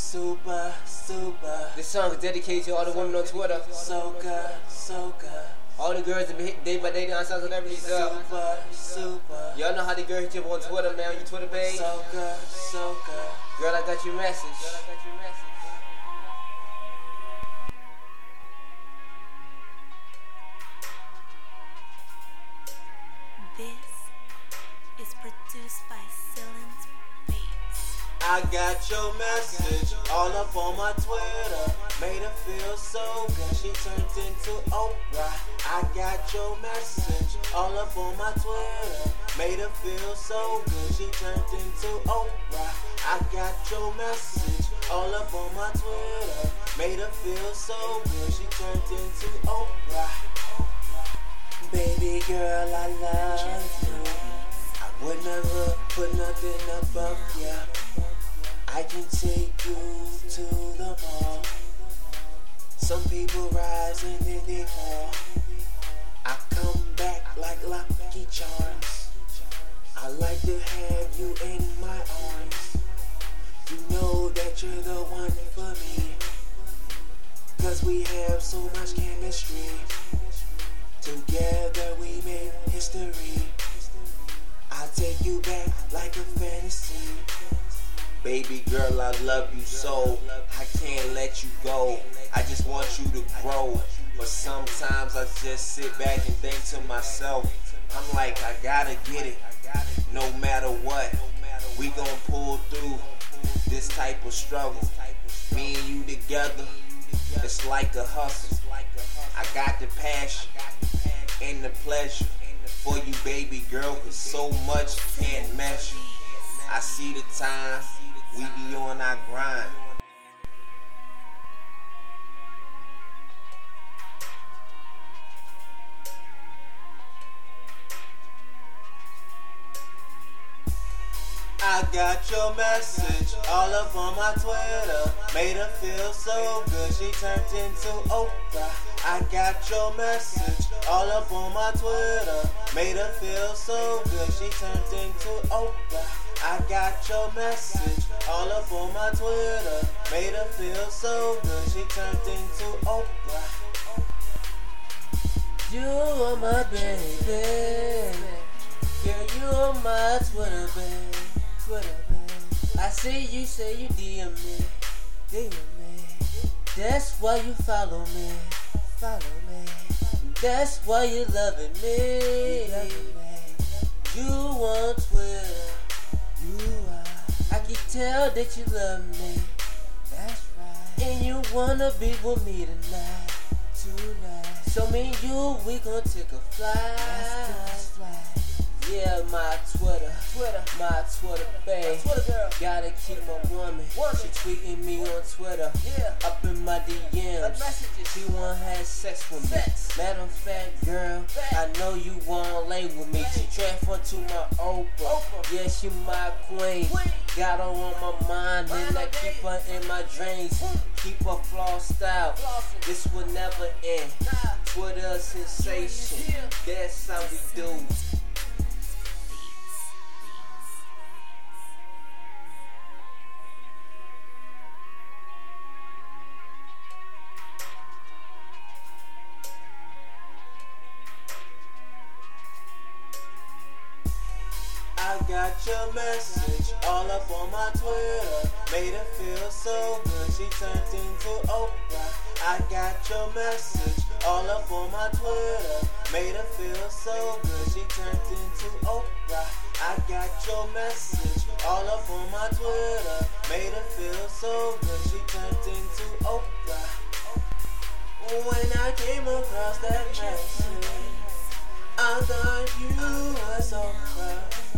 Super, super. This song is dedicated to all the women on Twitter. So good, so good. All the girls that be hitting day by day down south celebrities up. Super, super. Y'all know how the girls hit you up on Twitter, man, on your Twitter page. So good, so good. Girl, I got your message. This is produced by Silent Beats. I got your message all up on my Twitter. Made her feel so good, she turned into Oprah. I got your message all up on my Twitter. Made her feel so good, she turned into Oprah. I got your message all up on my Twitter. Made her feel so good, she turned into Oprah. Baby girl, I love you. I would never put nothing above ya. I can take you to the mall. Some people rise and then they fall. I come back like Lucky Charms. I like to have you in my arms. You know that you're the one for me, 'cause we have so much chemistry. Together we make history. I take you back like a fantasy. Baby girl, I love you so, I can't let you go. I just want you to grow. But sometimes I just sit back and think to myself, I'm like, I gotta get it. No matter what, we gon' pull through this type of struggle. Me and you together, it's like a hustle. I got the passion and the pleasure for you, baby girl, 'cause so much can't measure. I see the time, we be on our grind. I got your message all up on my Twitter. Made her feel so good, she turned into Oprah. I got your message all up on my Twitter. Made her feel so good, she turned into Oprah. I got your message all up on my Twitter. Made her feel so good, she turned into Oprah. You are my baby. Girl, you are my Twitter babe. I see you say you DM me. That's why you follow me. That's why you loving me. You on Twitter. I can tell that you love me. That's right. And you wanna be with me tonight. So me and you, we gon' take a flight. Yeah, my Twitter babe. Gotta keep my woman. She tweeting me on Twitter. Up in my DMs. She wanna have sex with me. Matter of fact, girl, I know you wanna lay with me. She transferred to my Oprah. Yeah, she my queen. Got her on my mind and I keep her in my dreams. Keep her flossed out. This will never end. Twitter sensation. That's how we do. I got your message all up on my Twitter. Made her feel so good, she turned into Oprah. I got your message all up on my Twitter. Made her feel so good, she turned into Oprah. I got your message all up on my Twitter. Made her feel so good, she turned into Oprah. When I came across that message, I thought you were so proud.